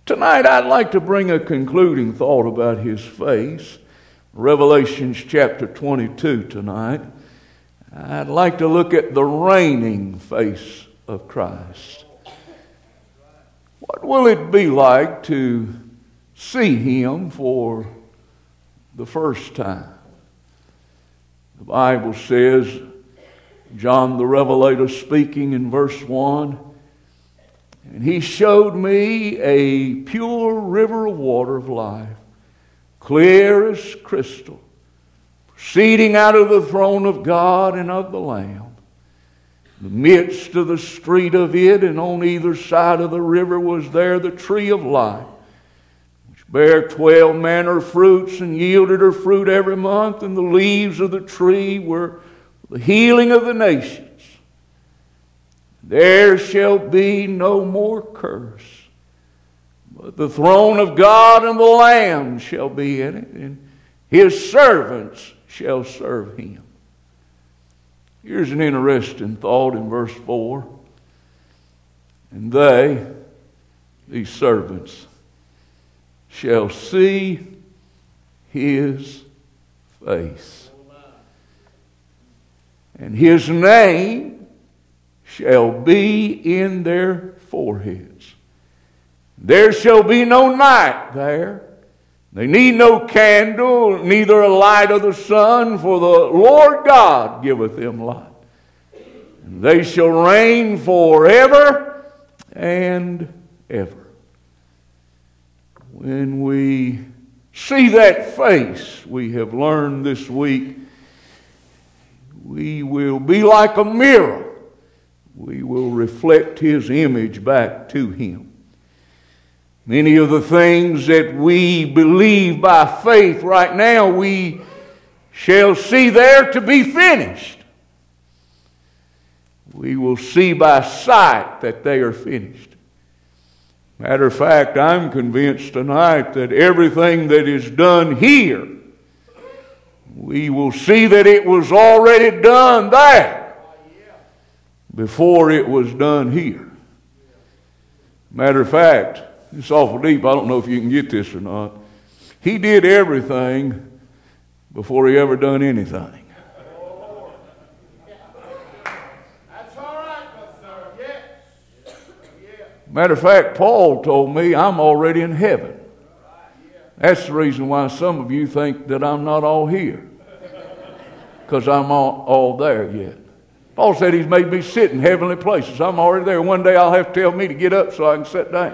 Tonight I'd like to bring a concluding thought about His face. Revelations chapter 22 tonight. I'd like to look at the reigning face of Christ. What will it be like to see Him for the first time? The Bible says, John the Revelator speaking in verse 1, and He showed me a pure river of water of life, clear as crystal, proceeding out of the throne of God and of the Lamb. In the midst of the street of it, and on either side of the river was there the tree of life, which bare 12 manner of fruits, and yielded her fruit every month, and the leaves of the tree were the healing of the nations. There shall be no more curse, but the throne of God and the Lamb shall be in it, and His servants shall serve Him. Here's an interesting thought in verse 4. And they, these servants, shall see His face, and His name shall be in their foreheads. There shall be no night there. They need no candle, neither a light of the sun, for the Lord God giveth them light. And they shall reign forever and ever. When we see that face, we have learned this week, we will be like a mirror. We will reflect His image back to Him. Many of the things that we believe by faith right now, we shall see there to be finished. We will see by sight that they are finished. Matter of fact, I'm convinced tonight that everything that is done here, we will see that it was already done there before it was done here. Matter of fact, it's awful deep. I don't know if you can get this or not. He did everything before He ever done anything. That's all right, sir. Yes. Matter of fact, Paul told me I'm already in heaven. That's the reason why some of you think that I'm not all here, because I'm all there yet. Paul said He's made me sit in heavenly places. I'm already there. One day I'll have to tell me to get up so I can sit down.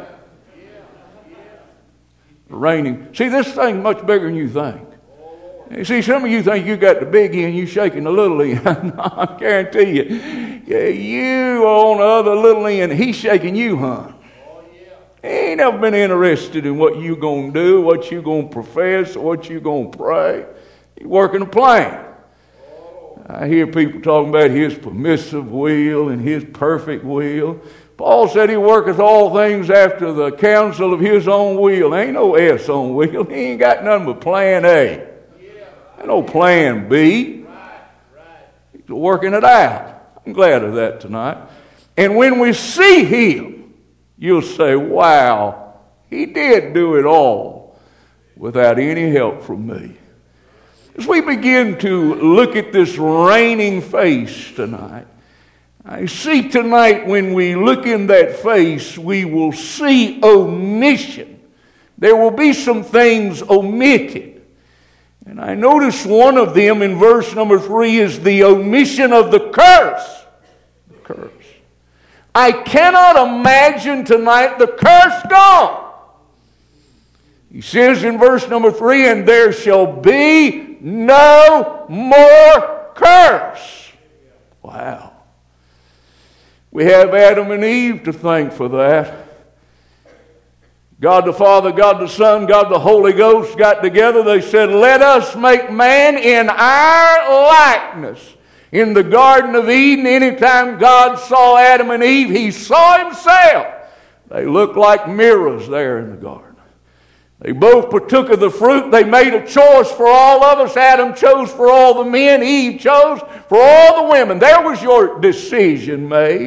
Raining. See, this thing's much bigger than you think. You see, some of you think you got the big end, you shaking the little end. No, I guarantee you, you are on the other little end, He's shaking you, hon. He ain't never been interested in what you going to do, what you going to profess, or what you going to pray. He's working a plan. I hear people talking about His permissive will and His perfect will. Paul said He worketh all things after the counsel of His own will. There ain't no S on will. He ain't got nothing but plan A. Ain't no plan B. He's working it out. I'm glad of that tonight. And when we see Him, you'll say, wow, He did do it all without any help from me. As we begin to look at this reigning face tonight, I see tonight when we look in that face, we will see omission. There will be some things omitted. And I notice one of them in verse number 3 is the omission of the curse. The curse. I cannot imagine tonight the curse gone. He says in verse number 3, and there shall be no more curse. Wow. We have Adam and Eve to thank for that. God the Father, God the Son, God the Holy Ghost got together. They said, let us make man in our likeness. In the Garden of Eden, anytime God saw Adam and Eve, He saw Himself. They looked like mirrors there in the garden. They both partook of the fruit. They made a choice for all of us. Adam chose for all the men. Eve chose for all the women. There was your decision made.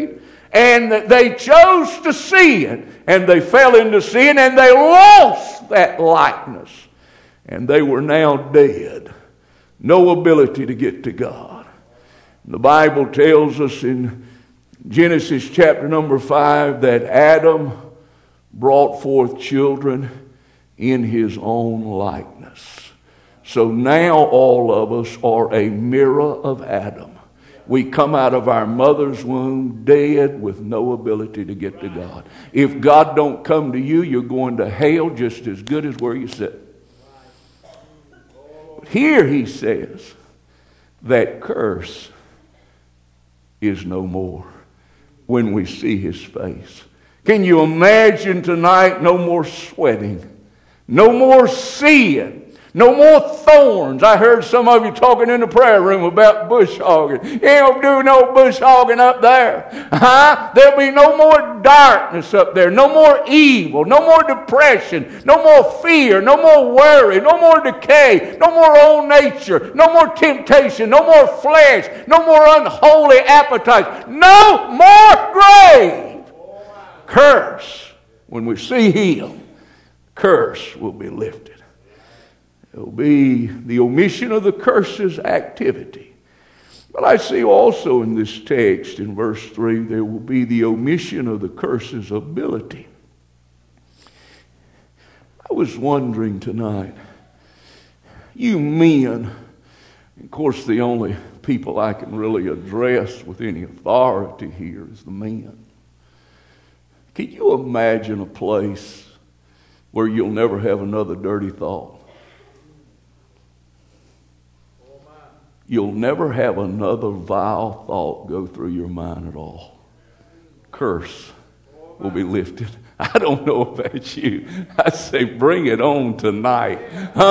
And they chose to sin, and they fell into sin, and they lost that likeness. And they were now dead. No ability to get to God. The Bible tells us in Genesis chapter number 5 that Adam brought forth children in his own likeness. So now all of us are a mirror of Adam. We come out of our mother's womb dead with no ability to get to God. If God don't come to you, you're going to hell just as good as where you sit. But here he says that curse is no more when we see his face. Can you imagine tonight? No more sweating, no more sin, no more thorns. I heard some of you talking in the prayer room about bush hogging. You ain't gonna do no bush hogging up there. There'll be no more darkness up there, no more evil, no more depression, no more fear, no more worry, no more decay, no more old nature, no more temptation, no more flesh, no more unholy appetites, no more grave. Curse, when we see him, curse will be lifted. It will be the omission of the curse's activity. But I see also in this text, in verse 3, there will be the omission of the curse's ability. I was wondering tonight, you men, of course the only people I can really address with any authority here is the men. Can you imagine a place where you'll never have another dirty thought? You'll never have another vile thought go through your mind at all. Curse will be lifted. I don't know about you. I say bring it on tonight.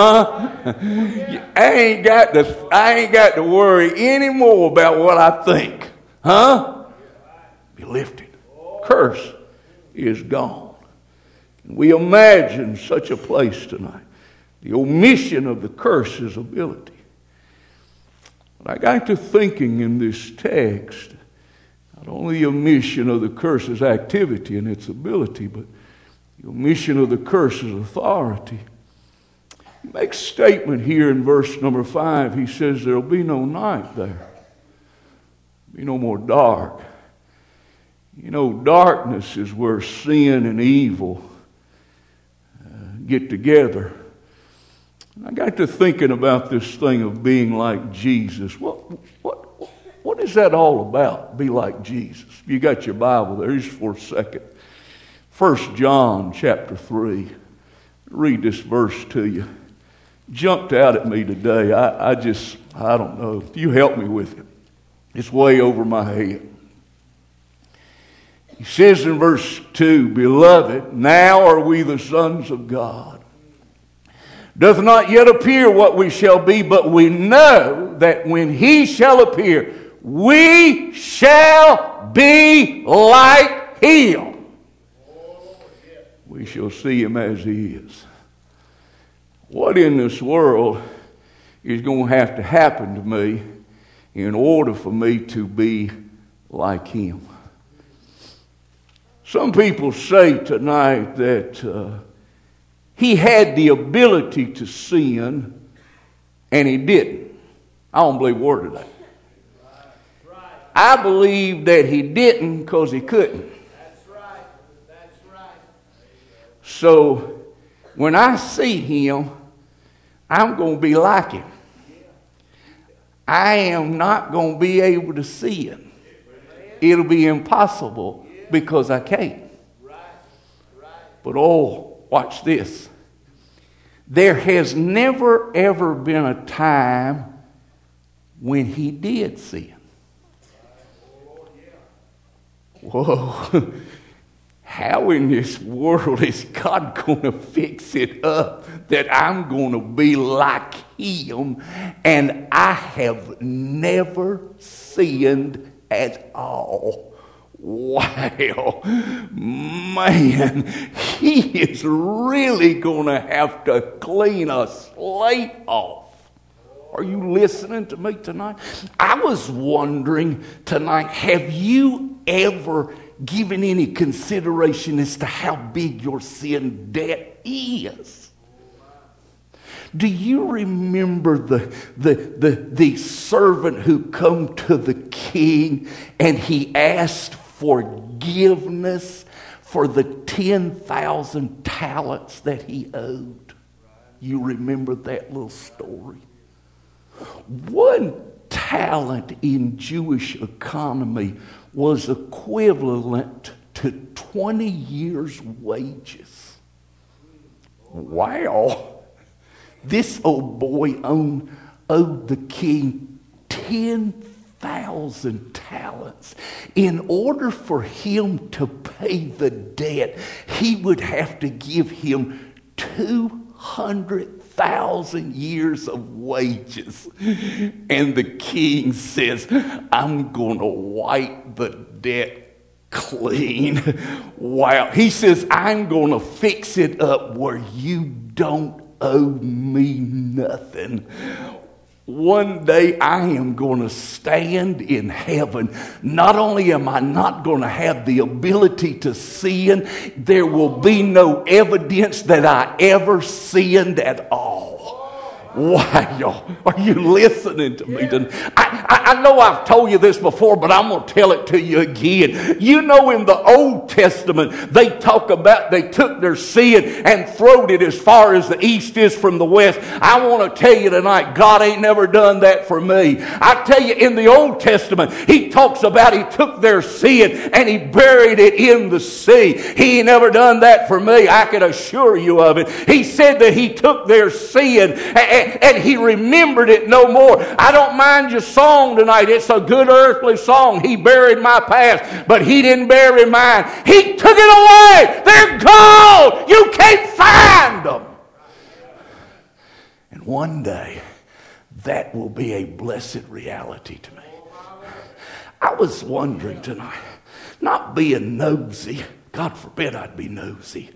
I ain't got to worry anymore about what I think. Be lifted. Curse is gone. We imagine such a place tonight. The omission of the curse's ability. I got to thinking in this text, not only the omission of the curse's activity and its ability, but the omission of the curse's authority. He makes a statement here in verse number 5. He says there will be no night there. There'll be no more dark. You know, darkness is where sin and evil get together. I got to thinking about this thing of being like Jesus. What is that all about? Be like Jesus. You got your Bible there just for a second. 1 John chapter 3. Read this verse to you. Jumped out at me today. I don't know. You help me with it. It's way over my head. He says in verse 2, Beloved, now are we the sons of God. Doth not yet appear what we shall be, but we know that when he shall appear, we shall be like him. We shall see him as he is. What in this world is going to have to happen to me in order for me to be like him? Some people say tonight that he had the ability to sin, and he didn't. I don't believe a word of that. I believe that he didn't because he couldn't. That's right. That's right. So when I see him, I'm going to be like him. I am not going to be able to see him. It'll be impossible because I can't. But watch this. There has never, ever been a time when he did sin. Whoa. How in this world is God going to fix it up that I'm going to be like him and I have never sinned at all? Wow, man, he is really going to have to clean a slate off. Are you listening to me tonight? I was wondering tonight, have you ever given any consideration as to how big your sin debt is. Do you remember the servant who come to the king and he asked forgiveness for the 10,000 talents that he owed? You remember that little story? One talent in Jewish economy was equivalent to 20 years' wages. Wow. This old boy owed the king 10,000 talents. In order for him to pay the debt, he would have to give him 200,000 years of wages. And the king says, I'm going to wipe the debt clean. Wow. He says, I'm going to fix it up where you don't owe me nothing. One day I am going to stand in heaven. Not only am I not going to have the ability to sin, there will be no evidence that I ever sinned at all. Wow, are you listening to me? I know I've told you this before, but I'm going to tell it to you again. You know, in the Old Testament, they talk about they took their sin and throwed it as far as the east is from the west. I want to tell you tonight, God ain't never done that for me. I tell you, in the Old Testament, he talks about he took their sin and he buried it in the sea. He ain't never done that for me. I can assure you of it. He said that he took their sin and he remembered it no more. I don't mind your song tonight. It's a good earthly song. He buried my past, but he didn't bury mine. He took it away. They're gone. You can't find them. And one day, that will be a blessed reality to me. I was wondering tonight, not being nosy, God forbid I'd be nosy.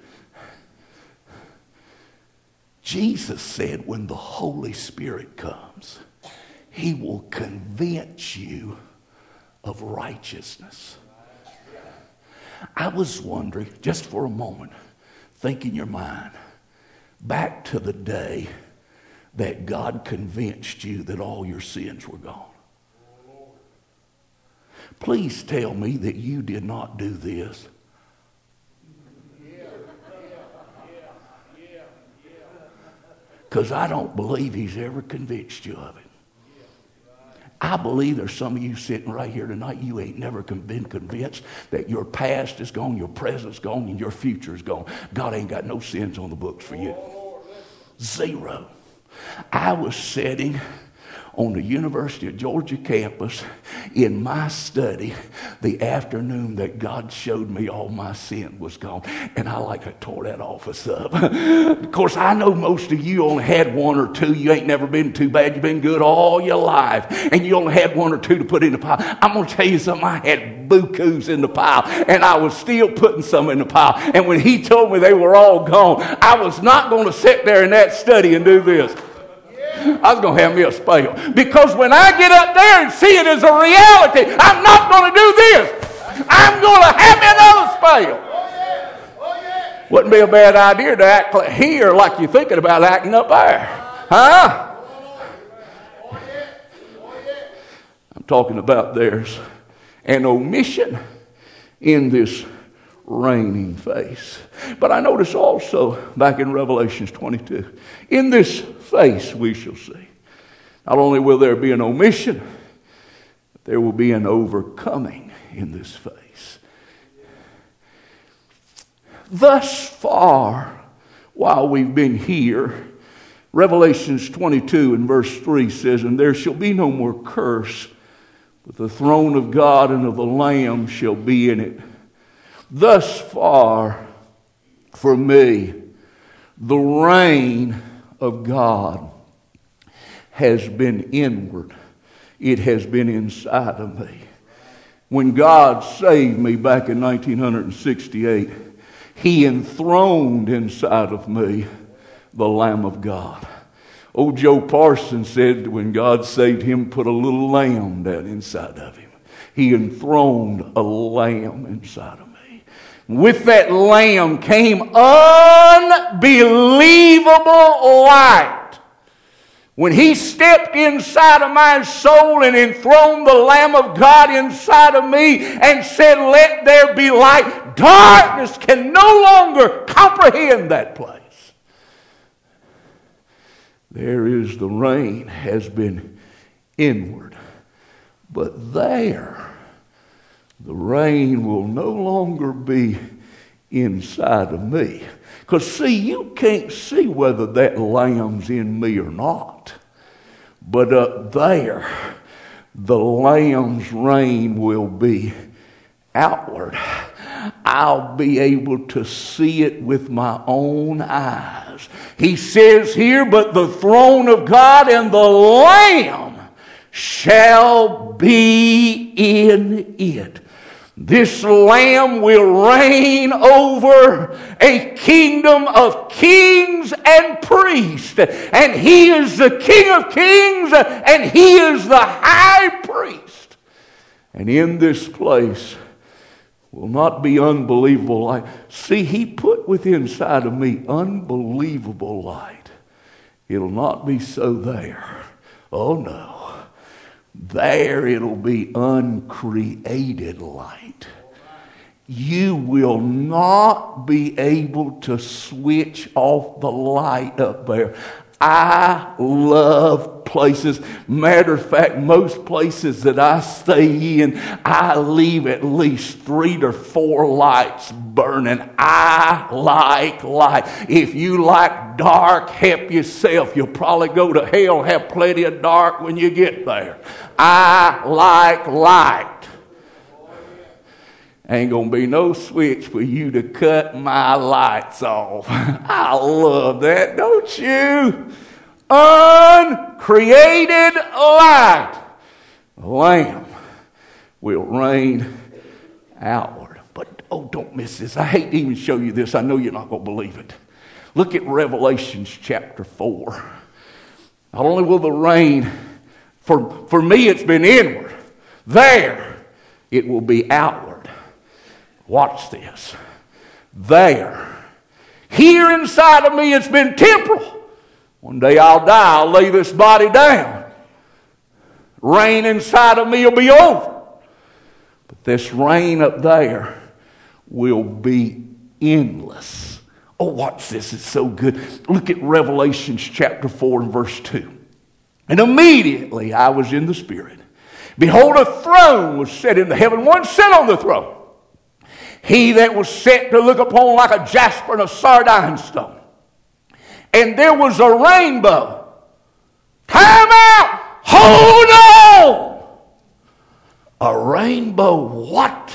Jesus said when the Holy Spirit comes, he will convince you of righteousness. I was wondering, just for a moment, think in your mind, back to the day that God convinced you that all your sins were gone. Please tell me that you did not do this. Because I don't believe he's ever convinced you of it. I believe there's some of you sitting right here tonight, you ain't never been convinced that your past is gone, your present's gone, and your future is gone. God ain't got no sins on the books for you. Zero. I was sitting on the University of Georgia campus in my study the afternoon that God showed me all my sin was gone. And I tore that office up. Of course, I know most of you only had one or two. You ain't never been too bad. You've been good all your life. And you only had one or two to put in the pile. I'm going to tell you something. I had bukus in the pile. And I was still putting some in the pile. And when he told me they were all gone, I was not going to sit there in that study and do this. I was going to have me a spell. Because when I get up there and see it as a reality, I'm not going to do this. I'm going to have me another spell. Wouldn't be a bad idea to act here like you're thinking about acting up there. Huh? I'm talking about there's an omission in this reigning face. But I notice also back in Revelation 22, in this face we shall see. Not only will there be an omission, but there will be an overcoming in this face. Thus far, while we've been here, Revelations 22 and verse 3 says, and there shall be no more curse, but the throne of God and of the Lamb shall be in it. Thus far, for me, the reign of God has been inward. It has been inside of me. When God saved me back in 1968, he enthroned inside of me the Lamb of God. Old Joe Parsons said when God saved him, put a little lamb down inside of him. He enthroned a lamb inside of me. With that lamb came unbelievable light. When He stepped inside of my soul and enthroned the Lamb of God inside of me and said, "Let there be light," darkness can no longer comprehend that place. There is the rain has been inward. But there, the rain will no longer be inside of me. Because see, you can't see whether that lamb's in me or not. But up there, the lamb's reign will be outward. I'll be able to see it with my own eyes. He says here, "But the throne of God and the Lamb shall be in it." This Lamb will reign over a kingdom of kings and priests. And He is the King of kings and He is the high priest. And in this place will not be unbelievable light. See, He put within inside of me unbelievable light. It'll not be so there. Oh no. There it'll be uncreated light. You will not be able to switch off the light up there. I love places. Matter of fact, most places that I stay in, I leave at least 3 to 4 lights burning. I like light. If you like dark, help yourself. You'll probably go to hell, have plenty of dark when you get there. I like light. Ain't gonna be no switch for you to cut my lights off. I love that, don't you? Uncreated light. The Lamb will reign outward. But oh, don't miss this. I hate to even show you this. I know you're not gonna believe it. Look at Revelations chapter 4. Not only will the rain, for me it's been inward. There it will be outward. Watch this. There. Here inside of me it's been temporal. One day I'll die. I'll lay this body down. Rain inside of me will be over. But this rain up there will be endless. Oh, watch this. It's so good. Look at Revelations chapter 4 and verse 2. "And immediately I was in the Spirit. Behold, a throne was set in the heaven. One sat on the throne. He that was set to look upon like a jasper and a sardine stone. And there was a rainbow." Time out! Hold on! A rainbow what?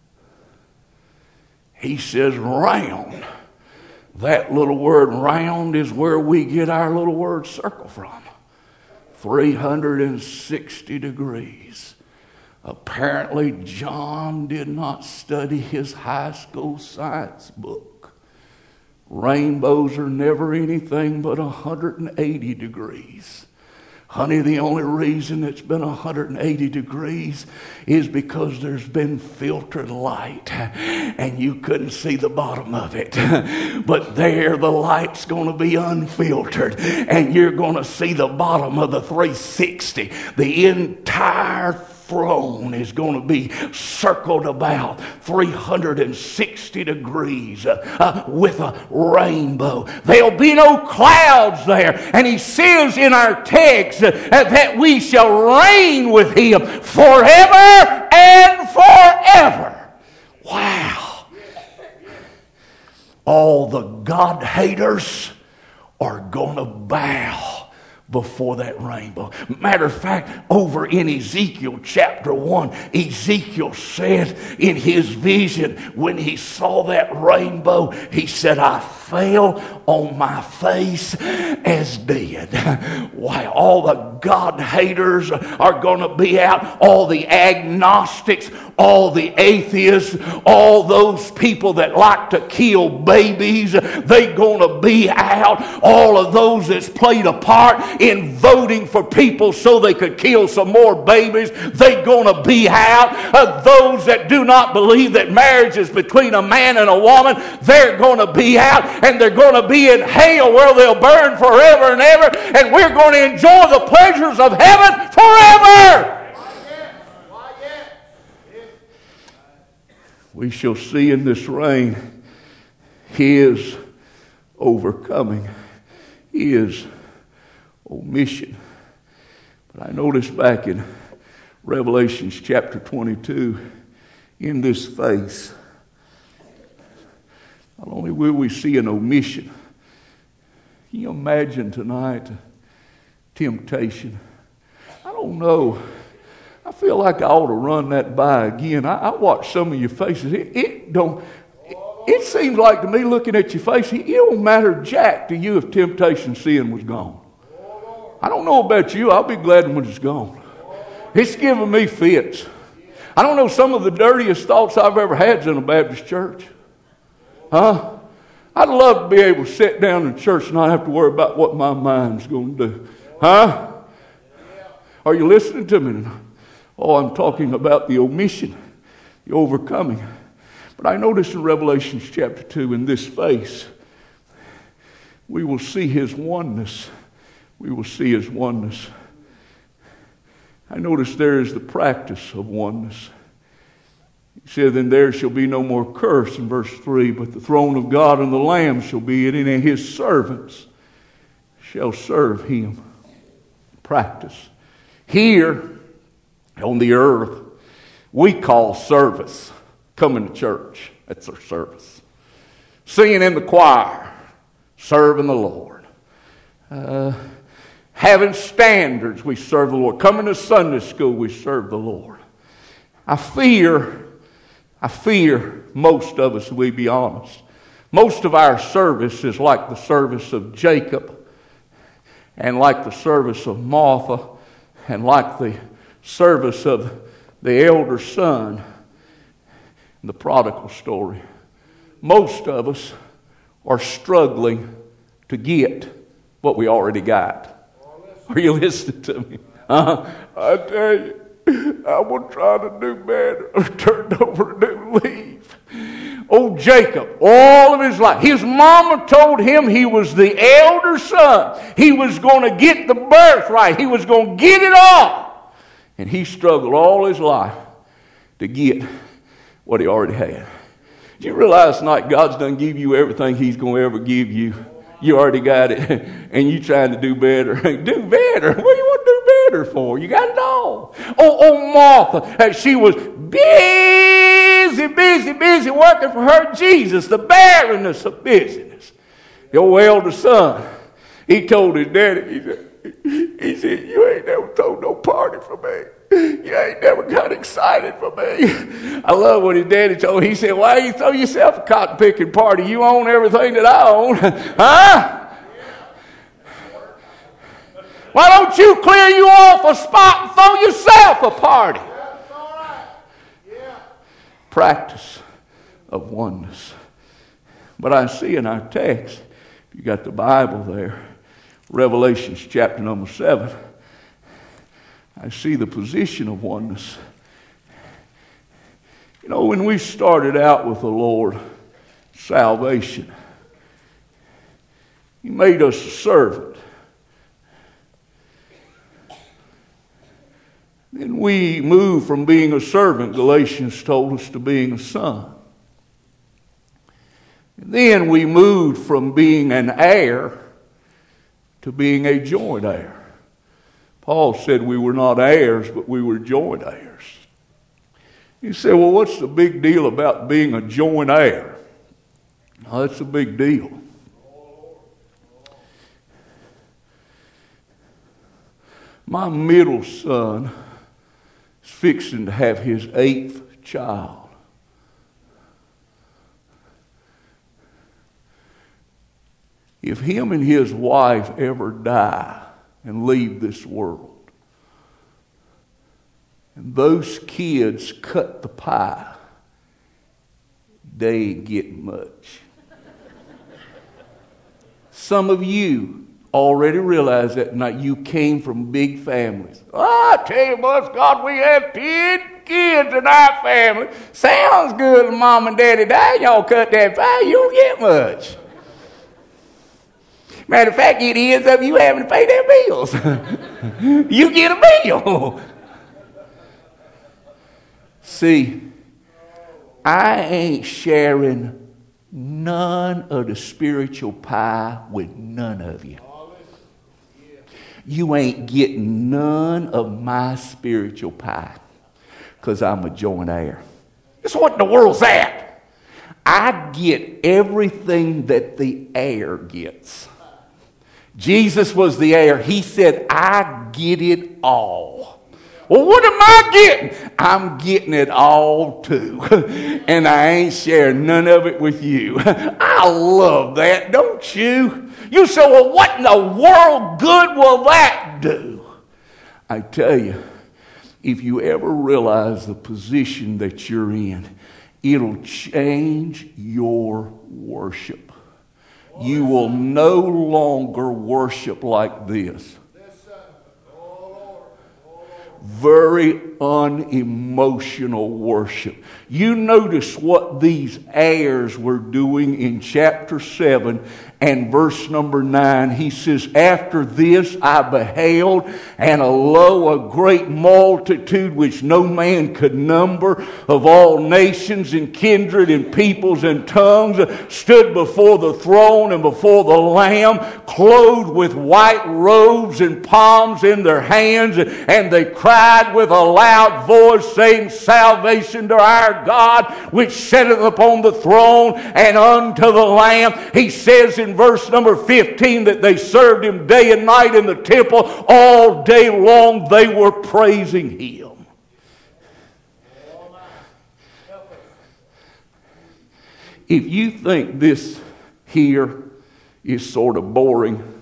He says round. That little word round is where we get our little word circle from. 360 degrees. Apparently, John did not study his high school science book. Rainbows are never anything but 180 degrees. Honey, the only reason it's been 180 degrees is because there's been filtered light and you couldn't see the bottom of it. But there the light's going to be unfiltered and you're going to see the bottom of the 360. The entire throne is going to be circled about 360 degrees with a rainbow. There'll be no clouds there. And he says in our text that we shall reign with him forever and forever. Wow. All the God haters are going to bow before that rainbow. Matter of fact, over in Ezekiel chapter 1, Ezekiel said in his vision, when he saw that rainbow, he said, "I fell on my face as dead. Why, all the God haters are going to be out, all the agnostics, all the atheists, all those people that like to kill babies, they going to be out. All of those that's played a part in voting for people so they could kill some more babies, they going to be out. Those that do not believe that marriage is between a man and a woman, they're going to be out, and they're going to be in hell where they'll burn forever and ever, and we're going to enjoy the pleasures of heaven forever. We shall see in this reign His overcoming, His omission. But I noticed back in Revelation chapter 22, in this face, not only will we see an omission, can you imagine tonight temptation? I don't know. I feel like I ought to run that by again. I watch some of your faces. It seems like to me, looking at your face, it don't matter jack to you if temptation sin was gone. I don't know about you. I'll be glad when it's gone. It's giving me fits. I don't know, some of the dirtiest thoughts I've ever had is in a Baptist church. Huh? I'd love to be able to sit down in church and not have to worry about what my mind's going to do. Huh? Are you listening to me tonight? Oh, I'm talking about the omission, the overcoming. But I notice in Revelation chapter 2, in this face, we will see His oneness. We will see His oneness. I notice there is the practice of oneness. He said, then there shall be no more curse in verse 3, but the throne of God and the Lamb shall be in it, and His servants shall serve Him. Practice. Here on the earth, we call service coming to church. That's our service. Singing in the choir, serving the Lord. Having standards, we serve the Lord. Coming to Sunday school, we serve the Lord. I fear most of us, we be honest. Most of our service is like the service of Jacob, and like the service of Martha, and like the service of the elder son in the prodigal story. Most of us are struggling to get what we already got. Are you listening to me? I tell you, I will try to do better. I turned over a new leaf. Oh, Jacob, all of his life, his mama told him he was the elder son. He was going to get the birthright. He was going to get it all. And he struggled all his life to get what he already had. Did you realize tonight God's done give you everything He's going to ever give you? You already got it, and you trying to do better. Do better? What do you want to do better for? You got it all. Oh, Martha, she was busy working for her Jesus, the barrenness of busyness. Your elder son, he told his daddy, he said, you ain't never thrown no party for me. You ain't never got excited for me. I love what his daddy told him. He said, why you throw yourself a cotton picking party? You own everything that I own. Huh? Why don't you clear you off a spot and throw yourself a party? Practice of oneness. But I see in our text, if you got the Bible there, Revelation chapter number 7, I see the position of oneness. You know, when we started out with the Lord, salvation, He made us a servant. Then we moved from being a servant, Galatians told us, to being a son. And then we moved from being an heir to being a joint heir. Paul said we were not heirs, but we were joint heirs. You say, well, what's the big deal about being a joint heir? Oh, that's a big deal. My middle son is fixing to have his 8th child. if him and his wife ever die and leave this world, and those kids cut the pie, they ain't getting much. Some of you already realize that tonight. You came from big families. Oh, I tell you what, God, we have 10 kids in our family. Sounds good, Mom and Daddy die. Y'all cut that pie, you don't get much. Matter of fact, it ends up you having to pay their bills. You get a bill. See, I ain't sharing none of the spiritual pie with none of you. You ain't getting none of my spiritual pie because I'm a joint heir. That's what the world's at. I get everything that the heir gets. Jesus was the heir. He said, I get it all. Well, what am I getting? I'm getting it all too. And I ain't sharing none of it with you. I love that, don't you? You say, well, what in the world good will that do? I tell you, if you ever realize the position that you're in, it'll change your worship. You will no longer worship like this. Very unemotional worship. You notice what these heirs were doing in chapter 7 and verse number 9. He says, after this I beheld, and lo, a great multitude which no man could number, of all nations and kindred and peoples and tongues, stood before the throne and before the Lamb, clothed with white robes and palms in their hands, and they cried with a loud voice, saying, salvation to our God, which sitteth upon the throne, and unto the Lamb. He says in verse number 15 that they served him day and night in the temple. All day long they were praising him. If you think this here is sort of boring,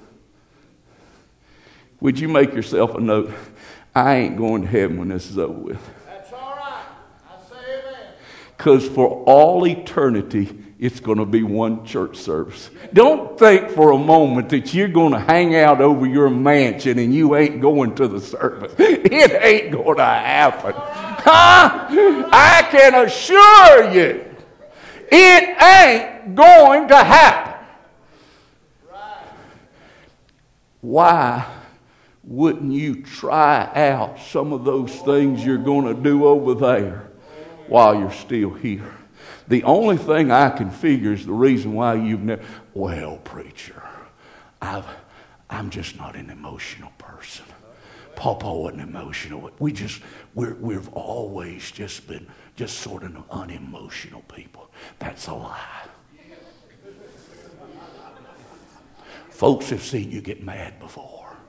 would you make yourself a note? I ain't going to heaven when this is over with. That's all right. I say amen. Because for all eternity, it's going to be one church service. Don't think for a moment that you're going to hang out over your mansion and you ain't going to the service. It ain't going to happen. Huh? I can assure you, it ain't going to happen. Why wouldn't you try out some of those things you're going to do over there while you're still here? The only thing I can figure is the reason why you've never, well, preacher, I'm just not an emotional person. Papa wasn't emotional. We've always just been just sort of unemotional people. That's a lie. Folks have seen you get mad before.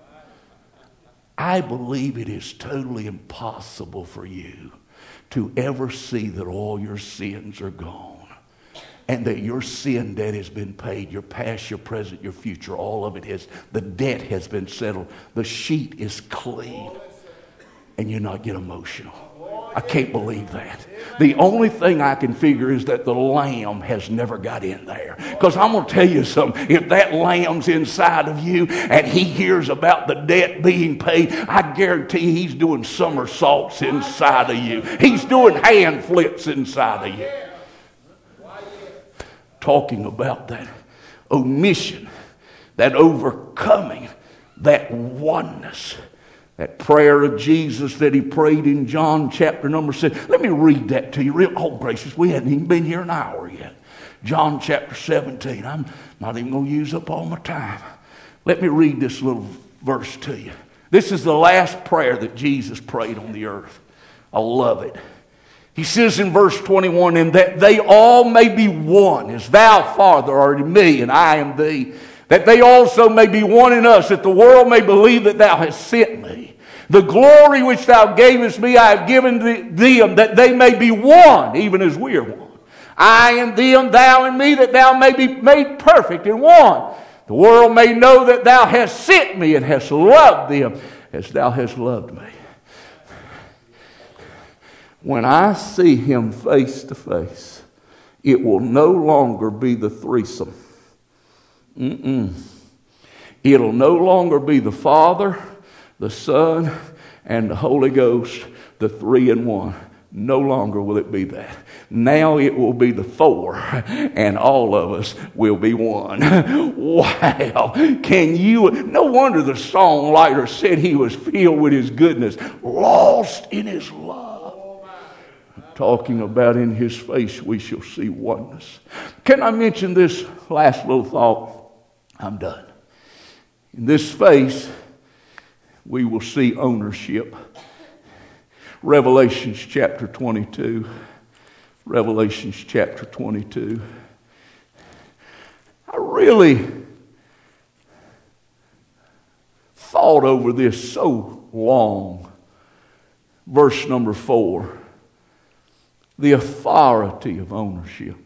I believe it is totally impossible for you to ever see that all your sins are gone and that your sin debt has been paid, your past, your present, your future, all of it is, the debt has been settled, the sheet is clean, and you not get emotional. I can't believe that. The only thing I can figure is that the Lamb has never got in there. Because I'm going to tell you something. If that Lamb's inside of you and he hears about the debt being paid, I guarantee he's doing somersaults inside of you. He's doing hand flips inside of you. Talking about that omission, that overcoming, that oneness. That prayer of Jesus that he prayed in John chapter number 6. Let me read that to you. Oh, gracious, we hadn't even been here an hour yet. John chapter 17. I'm not even going to use up all my time. Let me read this little verse to you. This is the last prayer that Jesus prayed on the earth. I love it. He says in verse 21, and that they all may be one, as thou, Father, art in me, and I am thee, that they also may be one in us, that the world may believe that thou hast sent me. The glory which thou gavest me I have given them, that they may be one, even as we are one. I and them, thou and me, that thou may be made perfect in one. The world may know that thou hast sent me and hast loved them as thou hast loved me. When I see him face to face, it will no longer be the threesome. It'll no longer be the Father, the Son, and the Holy Ghost, the 3 in 1. No longer will it be that. Now it will be the 4, and all of us will be one. Wow. No wonder the songwriter said he was filled with his goodness, lost in his love. Talking about in his face we shall see oneness. Can I mention this last little thought? I'm done. In this face, we will see ownership. Revelations chapter 22. Revelations chapter 22. I really thought over this so long. Verse number 4. The authority of ownership.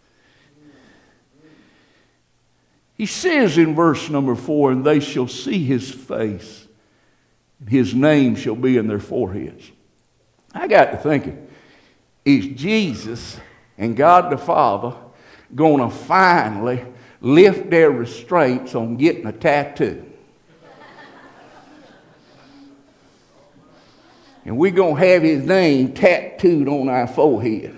He says in verse number 4, and they shall see his face, and his name shall be in their foreheads. I got to thinking, is Jesus and God the Father going to finally lift their restraints on getting a tattoo? And we're going to have his name tattooed on our forehead.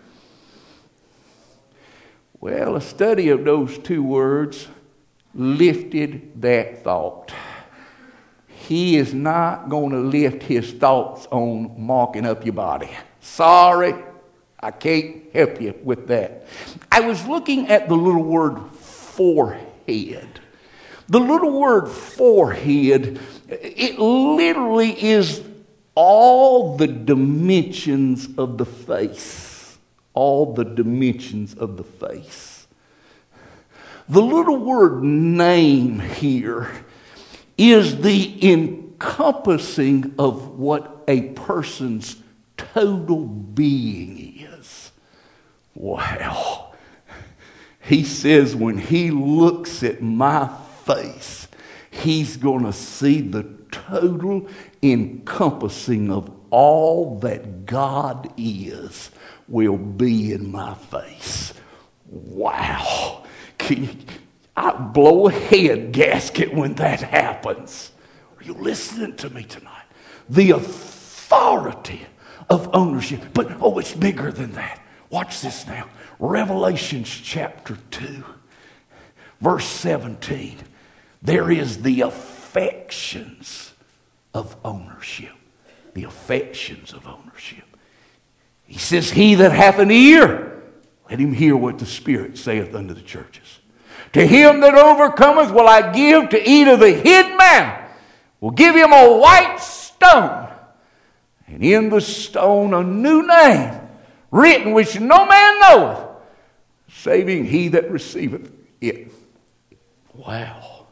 Well, a study of those 2 words lifted that thought. He is not going to lift his thoughts on marking up your body. Sorry, I can't help you with that. I was looking at the little word forehead. The little word forehead, it literally is all the dimensions of the face. All the dimensions of the face. The little word name here is the encompassing of what a person's total being is. Wow. He says when he looks at my face, he's going to see the total encompassing of all that God is will be in my face. Wow. I blow a head gasket when that happens. Are you listening to me tonight? The authority of ownership. But, it's bigger than that. Watch this now. Revelations chapter 2, verse 17. There is the affections of ownership. The affections of ownership. He says, he that hath an ear, let him hear what the Spirit saith unto the churches. To him that overcometh will I give to eat of the hid manna. Will give him a white stone, and in the stone a new name, written which no man knoweth, saving he that receiveth it. Wow.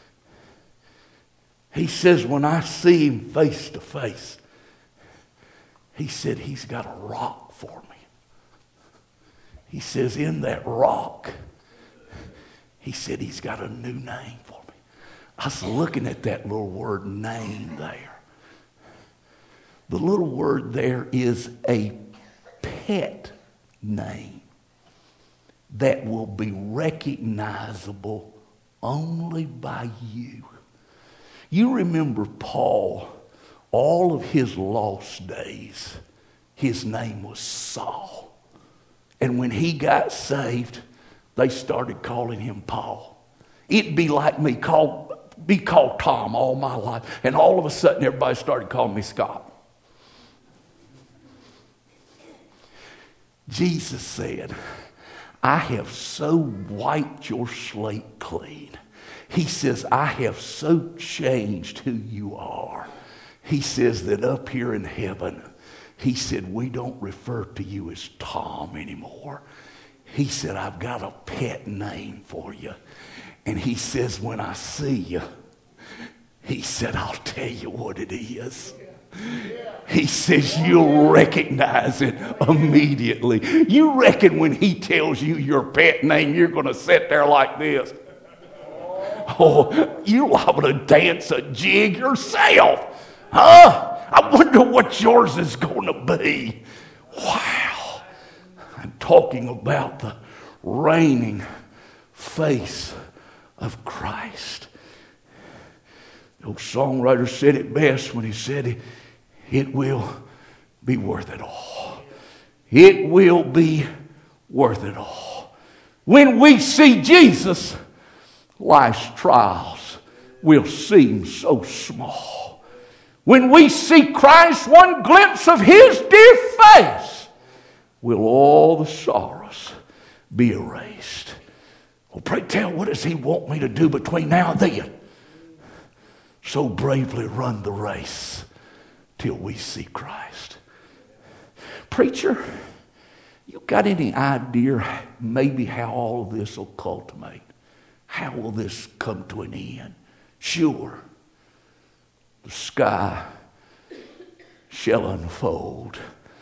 He says, when I see him face to face, he said he's got a rock for me. He says in that rock, he said he's got a new name for me. I was looking at that little word name there. The little word there is a pet name that will be recognizable only by you. You remember Paul, all of his lost days, his name was Saul. And when he got saved, they started calling him Paul. It'd be like me, be called Tom all my life. And all of a sudden, everybody started calling me Scott. Jesus said, I have so wiped your slate clean. He says, I have so changed who you are. He says that up here in heaven, he said, we don't refer to you as Tom anymore. He said, I've got a pet name for you. And he says, when I see you, he said, I'll tell you what it is. He says, you'll recognize it immediately. You reckon when he tells you your pet name, you're going to sit there like this. Oh, you liable to dance a jig yourself. Huh? I wonder what yours is going to be. Wow. I'm talking about the reigning face of Christ. The old songwriter said it best when he said, it will be worth it all. It will be worth it all. When we see Jesus, life's trials will seem so small. When we see Christ, one glimpse of His dear face, will all the sorrows be erased. Well, pray tell, what does He want me to do between now and then? So bravely run the race till we see Christ. Preacher, you got any idea maybe how all of this will culminate? How will this come to an end? Sure, the sky shall unfold,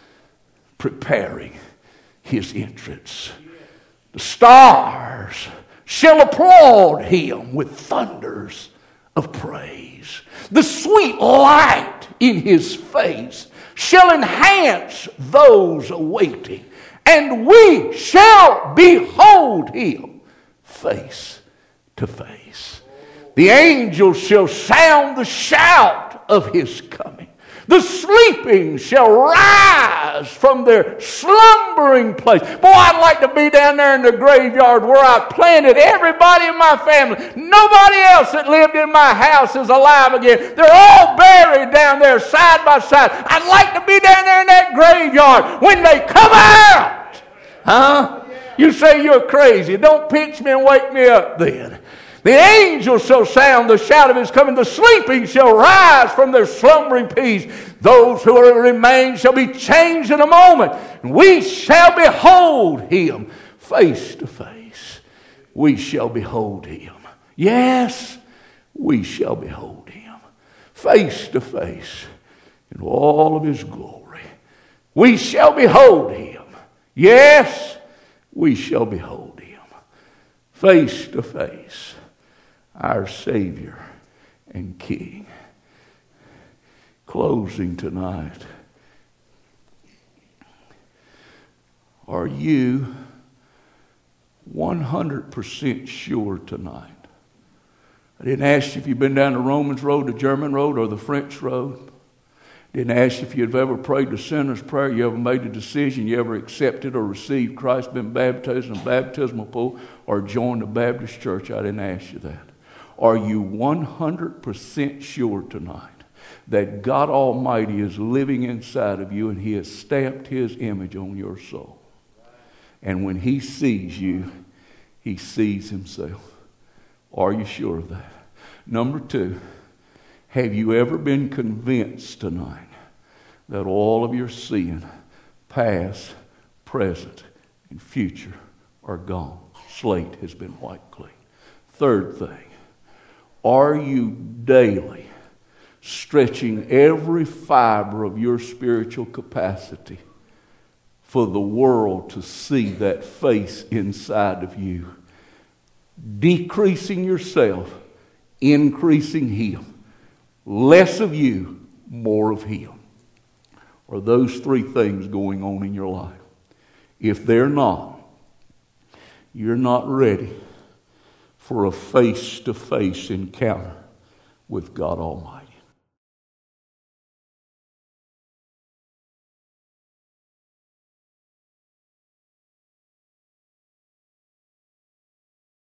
preparing His entrance. The stars shall applaud Him with thunders of praise. The sweet light in His face shall enhance those awaiting, and we shall behold Him face to face. The angels shall sound the shout of His coming. The sleeping shall rise from their slumbering place. Boy, I'd like to be down there in the graveyard where I planted everybody in my family. Nobody else that lived in my house is alive again. They're all buried down there side by side. I'd like to be down there in that graveyard when they come out. Huh? You say you're crazy. Don't pinch me and wake me up then. The angels shall sound the shout of His coming. The sleeping shall rise from their slumbering peace. Those who remain shall be changed in a moment. And we shall behold Him face to face. We shall behold Him. Yes, we shall behold Him face to face in all of His glory. We shall behold Him. Yes, we shall behold Him face to face. Our Savior and King. Closing tonight. Are you 100% sure tonight? I didn't ask you if you've been down the Romans road, the German road, or the French road. Didn't ask you if you've ever prayed the sinner's prayer, you ever made a decision, you ever accepted or received Christ, been baptized in a baptismal pool, or joined a Baptist church. I didn't ask you that. Are you 100% sure tonight that God Almighty is living inside of you and He has stamped His image on your soul? And when He sees you, He sees Himself. Are you sure of that? Number 2, have you ever been convinced tonight that all of your sin, past, present, and future, are gone? Slate has been wiped clean. Third thing, are you daily stretching every fiber of your spiritual capacity for the world to see that face inside of you? Decreasing yourself, increasing Him. Less of you, more of Him. Are those 3 things going on in your life? If they're not, you're not ready for a face-to-face encounter with God Almighty.